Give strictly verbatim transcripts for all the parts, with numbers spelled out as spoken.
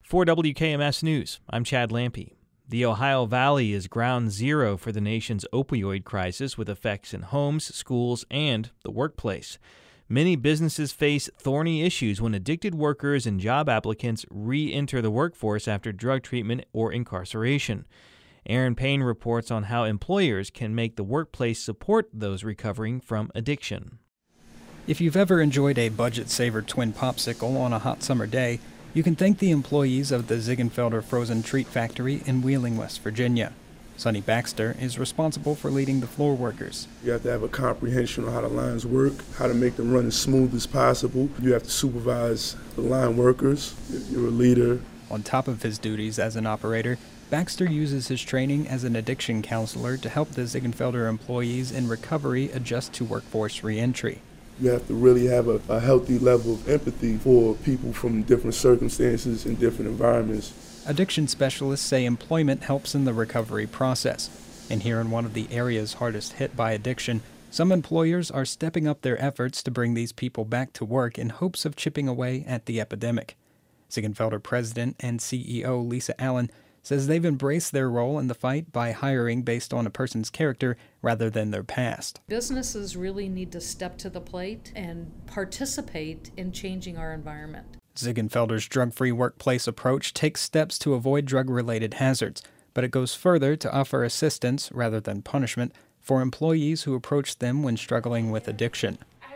For W K M S News, I'm Chad Lampe. The Ohio Valley is ground zero for the nation's opioid crisis, with effects in homes, schools, and the workplace. Many businesses face thorny issues when addicted workers and job applicants re-enter the workforce after drug treatment or incarceration. Aaron Payne reports on how employers can make the workplace support those recovering from addiction. If you've ever enjoyed a budget-saver twin popsicle on a hot summer day, you can thank the employees of the Ziegenfelder Frozen Treat Factory in Wheeling, West Virginia. Sonny Baxter is responsible for leading the floor workers. You have to have a comprehension on how the lines work, how to make them run as smooth as possible. You have to supervise the line workers. You're a leader. On top of his duties as an operator, Baxter uses his training as an addiction counselor to help the Ziegenfelder employees in recovery adjust to workforce reentry. You have to really have a, a healthy level of empathy for people from different circumstances and different environments. Addiction specialists say employment helps in the recovery process. And here in one of the areas hardest hit by addiction, some employers are stepping up their efforts to bring these people back to work in hopes of chipping away at the epidemic. Ziegenfelder President and C E O Lisa Allen says they've embraced their role in the fight by hiring based on a person's character rather than their past. Businesses really need to step to the plate and participate in changing our environment. Ziegenfelder's drug-free workplace approach takes steps to avoid drug-related hazards, but it goes further to offer assistance, rather than punishment, for employees who approach them when struggling with addiction.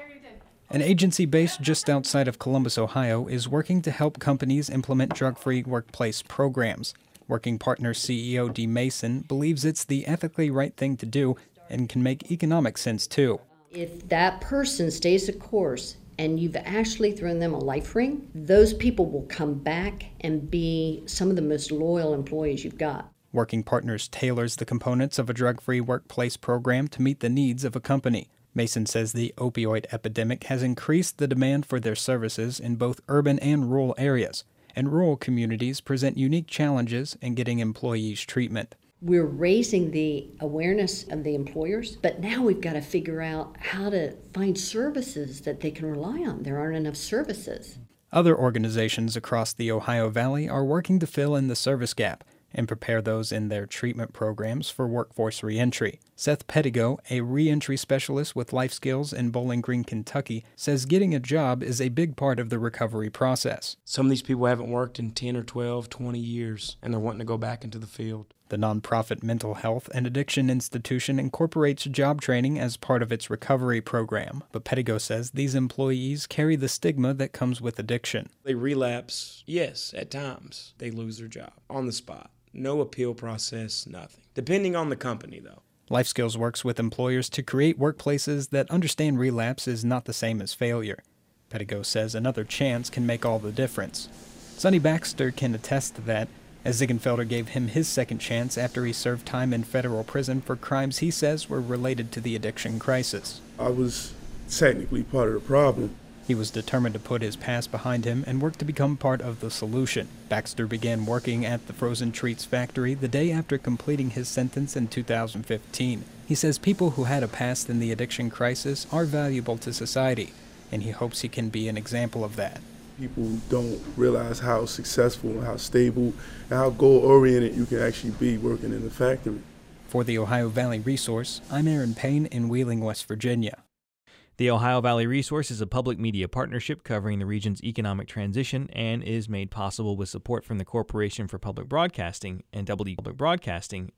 An agency based just outside of Columbus, Ohio, is working to help companies implement drug-free workplace programs. Working Partner C E O Dee Mason believes it's the ethically right thing to do and can make economic sense, too. If that person stays the course and you've actually thrown them a life ring, those people will come back and be some of the most loyal employees you've got. Working Partners tailors the components of a drug-free workplace program to meet the needs of a company. Mason says the opioid epidemic has increased the demand for their services in both urban and rural areas, and rural communities present unique challenges in getting employees treatment. We're raising the awareness of the employers, but now we've got to figure out how to find services that they can rely on. There aren't enough services. Other organizations across the Ohio Valley are working to fill in the service gap and prepare those in their treatment programs for workforce reentry. Seth Pettigo, a reentry specialist with Life Skills in Bowling Green, Kentucky, says getting a job is a big part of the recovery process. Some of these people haven't worked in ten or twelve, twenty years, and they're wanting to go back into the field. The nonprofit Mental Health and Addiction Institution incorporates job training as part of its recovery program, but Pettigo says these employees carry the stigma that comes with addiction. They relapse, yes, at times. They lose their job on the spot. No appeal process, nothing. Depending on the company, though. Life Skills works with employers to create workplaces that understand relapse is not the same as failure. Pettigo says another chance can make all the difference. Sonny Baxter can attest to that, as Ziegenfelder gave him his second chance after he served time in federal prison for crimes he says were related to the addiction crisis. I was technically part of the problem. He was determined to put his past behind him and work to become part of the solution. Baxter began working at the Frozen Treats Factory the day after completing his sentence in two thousand fifteen. He says people who had a past in the addiction crisis are valuable to society, and he hopes he can be an example of that. People don't realize how successful and how stable and how goal-oriented you can actually be working in the factory. For the Ohio Valley Resource, I'm Aaron Payne in Wheeling, West Virginia. The Ohio Valley Resource is a public media partnership covering the region's economic transition and is made possible with support from the Corporation for Public Broadcasting and W Public Broadcasting